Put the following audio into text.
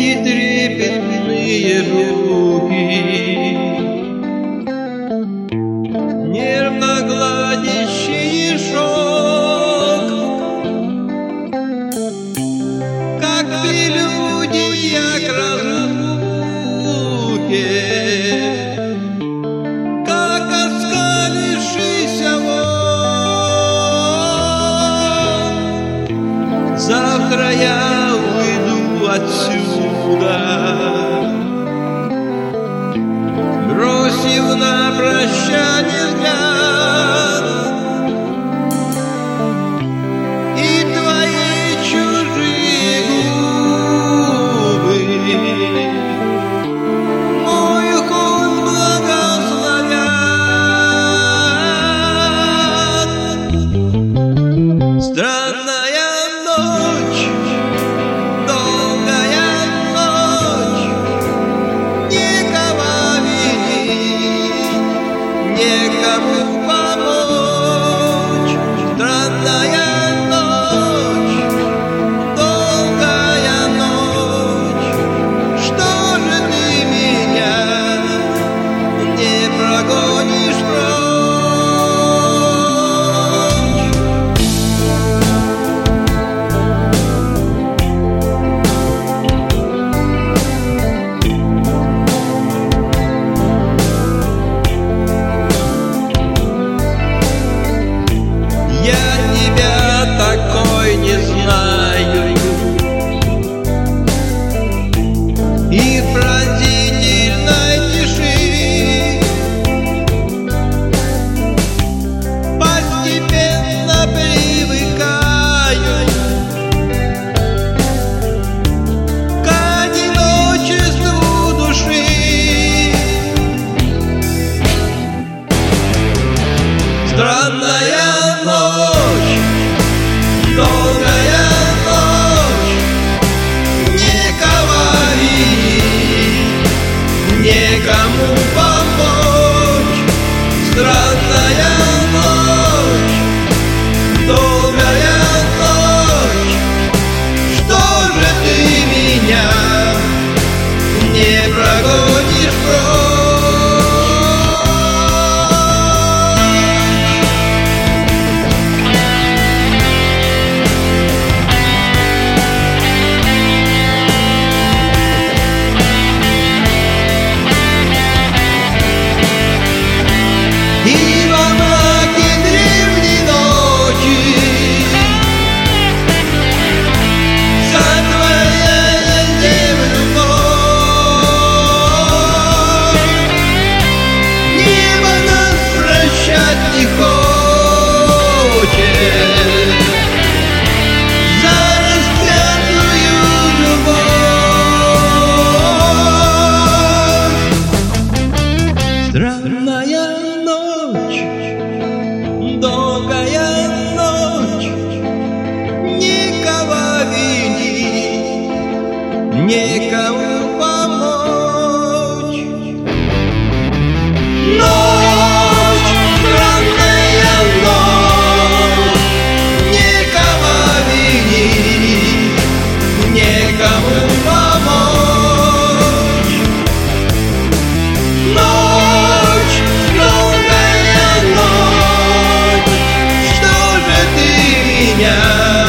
и трепетные руки, нервно гладящий шелк, как прелюдия к разлуке, как оскалившийся волк. Завтра я уйду отсюда, бросив на прощание взгляд, и твои чужие губы мой уход благословят. Странная ночь, долгая ночь, никого винить, некому помочь. Странная ночь, долгая ночь, что же ты меня не прогонишь прочь? Я тебя такой не знаю, и в пронзительной тиши постепенно привыкаю к одиночеству души. Странная ночь, долгая ночь, никого винить, некому помочь. Странная ночь, долгая ночь, что же ты меня не прогонишь прочь? И во мраке древней ночи, сотворяя землю вновь, небо нас прощать не хочет за распятую любовь. Странная ночь, долгая ночь, никого винить, некому помочь. Ночь, странная ночь, никого винить, некому помочь. Ночь, долгая ночь, что же ты меня